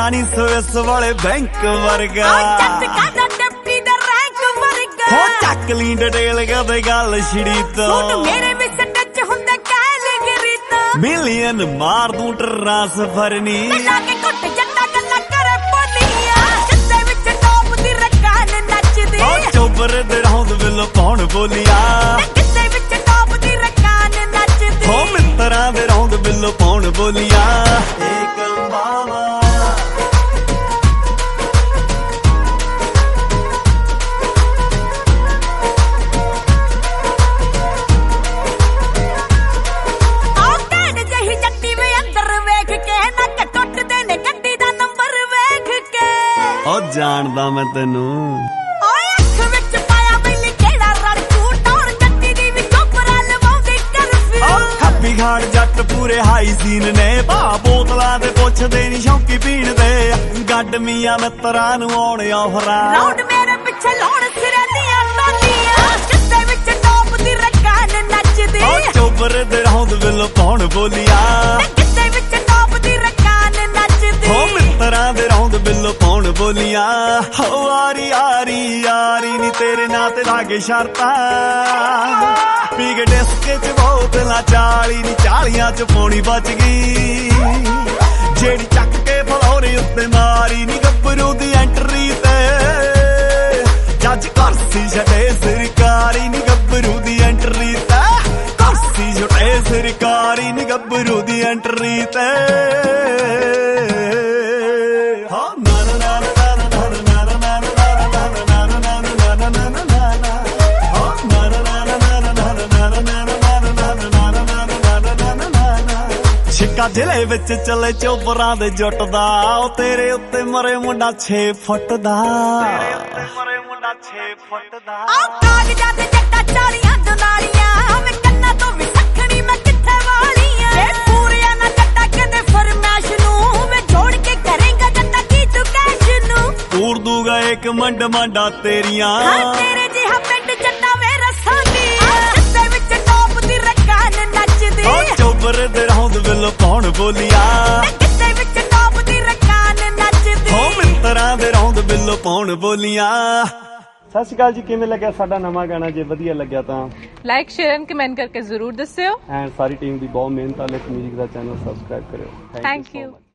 ਤੇਰਾ ਨੀ ਸਵਿਸ ਵਾਲੇ ਬੈਂਕ ਵਰਗਾ ਹੋ ਚੱਕ ਲਈ ਡਟੇਲ ਕਦੇ ਗੱਲ ਛਿੜੀ ਤੋਂ ਮੇਰੇ ਵਿੱਚ ਟੱਚ ਹੁੰਦਾ ਕੈਲਗਰੀ ਤੋਂ ਮਿਲੀਅਨ ਮਾਰ ਦੂੰ ਟ੍ਰਾਂਸਫਰ ਨੀ ਲਾ ਕੇ ਘੁੱਟ ਜੱਟਾ ਗੱਲਾਂ ਕਰੇ ਬੋਲੀਆਂ ਜਿੱਦੇ ਵਿੱਚ ਟੌਪ ਦੀ ਰਕਾਨ ਨੱਚਦੀ ਉਹ ਚੋਬਰ ਦੇ ਰੌਂਦ ਵਿੱਲ ਪਾਉਣ ਬੋਲੀਆਂ ਜਿੱਦੇ ਵਿੱਚ ਟੌਪ ਦੀ ਰਕਾਨ ਨੱਚਦੀ ਹੋ ਮਿੱਤਰਾਂ ਦੇ ਰੌਂਦ ਵਿੱਲ ਪਾਉਣ ਬੋਲੀਆਂ ਏ ਕੰਬਾਵਾ ਜਾਣਦਾ ਮੈਂ ਤੈਨੂੰ ਓਏ ਅੱਖ ਵਿੱਚ ਪਾਇਆ ਬਈ ਕਿਹੜਾ ਰੜਕੂ ਟੌਰ ਜੱਟੀ ਦੀ ਵੀ ਚੋਪਰਾ ਲਵਾਉਂਦੀ ਕਰਫਿਊ ਓ ਖੱਬੀ ਘਾੜ ਜੱਟ ਪੂਰੇ ਹਾਈ ਸੀਨ ਨੇ ਭਾ ਬੋਤਲਾਂ ਦੇ ਪੁੱਛਦੇ ਨੀ ਸ਼ੌਂਕੀ ਪੀਣ ਦੇ ਗੱਡ ਮੀਆਂ ਮਿੱਤਰਾਂ ਨੂੰ ਆਉਣ ਆਫਰਾਂ ਰਾਉਂਡ ਮੇਰੇ ਪਿੱਛੇ ਲਾਉਣ ਸਿਰਾਂ ਦੀਆਂ ਟੋਲੀਆਂ ਜਿੱਦੇ ਵਿੱਚ ਟੌਪ ਦੀ ਰਕਾਨ ਨੱਚਦੀ ਓ ਚੋਬਰ ਦੇ ਰੌਂਦ ਵਿੱਲ ਪਾਉਣ ਬੋਲੀਆਂ ਜਿੱਦੇ ਵਿੱਚ ਟੌਪ ਦੀ ਰਕਾਨ ਨੱਚਦੀ ਹੋ ਮਿੱਤਰਾਂ ਦੇ ਰੌਂਦ ਵਿੱਲ ਪਾਉਣ ਬੋਲੀਆਂ ਹੋ ਆਰੀ ਆਰੀ ਯਾਰੀ ਨੀ ਤੇਰੇ ਨਾਂ ਤੇ ਲਾਗੇ ਸ਼ਰਤਾਂ ਪੀ ਕੇ ਡਿਸਕੇ ਚ ਬੋਤਲਾਂ 40 ਨੀ 40 ਚ ਪੌਣੀ ਬਚ ਗਈ ਜਿਹੜੀ ਚੱਕ ਕੇ ਫਲੋਰੇ ਉੱਤੇ ਮਾਰੀ ਨੀ ਗੱਭਰੂ ਦੀ ਐਂਟਰੀ ਤੇ ਜੱਜ ਕਰਸੀ ਛੱਡੇ ਸਰਕਾਰੀ ਨੀ ਗੱਭਰੂ ਦੀ ਐਂਟਰੀ ਤੇ ਕਰਸੀ ਛੱਡੇ ਸਰਕਾਰੀ ਨੀ ਗੱਭਰੂ ਦੀ ਐਂਟਰੀ ਤੇ ਛਿੱਕਾ ਜ਼ਿਲ੍ਹੇ ਵਿੱਚ ਚੱਲੇ ਚੋਬਰਾਂ ਦੇ ਜੁੱਟ ਦਾ ਉਹ ਤੇਰੇ ਉੱਤੇ ਮਰੇ ਮੁੰਡਾ 6 ਫੁੱਟ ਦਾ ਤੇਰੇ ਉੱਤੇ ਮਰੇ ਮੁੰਡਾ 6 ਫੁੱਟ ਦਾ ਆ ਕਾਗਜ਼ਾਂ ਤੇ ਜੱਟਾ ਚਾਲੀਆਂ ਦੁਨਾਲੀਆਂ ਮੈਂ ਕੰਨਾਂ ਤੋਂ ਵੀ ਸੱਖਣੀ ਮੈਂ ਕਿੱਥੇ ਵਾਲੀਆਂ ਏ ਪੂਰਿਆ ਨਾ ਜੱਟਾ ਕਹਿੰਦੇ ਫਰਮਾਇਸ਼ ਨੂੰ ਮੈਂ ਜੋੜ ਕੇ ਕਰੇਂਗਾ ਜੱਟਾ ਕੀ ਤੂੰ ਕੈਸ਼ ਨੂੰ ਪੂਰ ਦੂਗਾ ਇੱਕ ਮੰਡ ਮੰਡਾ ਤੇਰੀਆਂ ਹਾਂ ਤੇਰੇ ਜਿਹਾ ਪਿੰਡ ਜੱਟਾ ਵੇ ਰਸਾਂਗੀ ਜਿੱਦੇ ਵਿੱਚ ਟੌਪ ਦੀ ਰਕਾਨ ਨੱਚਦੀ ਓ ਚੋਬਰ ਦੇ ਰੌਂਦ ਵਿੱਲ ਪਾਉਣ ਬੋਲੀਆਂ ਜਿੱਦੇ ਵਿੱਚ ਟੌਪ ਦੀ ਰਕਾਨ ਨੱਚਦੀ ਹੋ ਮਿੱਤਰਾਂ ਦੇ ਰੌਂਦ ਵਿੱਲ ਪਾਉਣ ਬੋਲੀਆਂ ਸਤਿ ਸ਼੍ਰੀ ਅਕਾਲ ਜੀ ਕਿਵੇਂ ਲੱਗਿਆ ਸਾਡਾ ਨਵਾਂ ਗਾਣਾ ਜੇ ਵਧੀਆ ਲੱਗਿਆ ਤਾਂ ਲਾਈਕ ਸ਼ੇਅਰ ਐਂਡ ਕਮੈਂਟ ਕਰਕੇ ਜ਼ਰੂਰ ਦੱਸਿਓ ਐਂਡ ਸਾਰੀ ਟੀਮ ਦੀ ਬਹੁਤ ਮਿਹਨਤ ਵਾਲੇ ਮਿਊਜ਼ਿਕ ਦਾ ਚੈਨਲ ਸਬਸਕ੍ਰਾਈਬ ਕਰਿਓ ਥੈਂਕ ਯੂ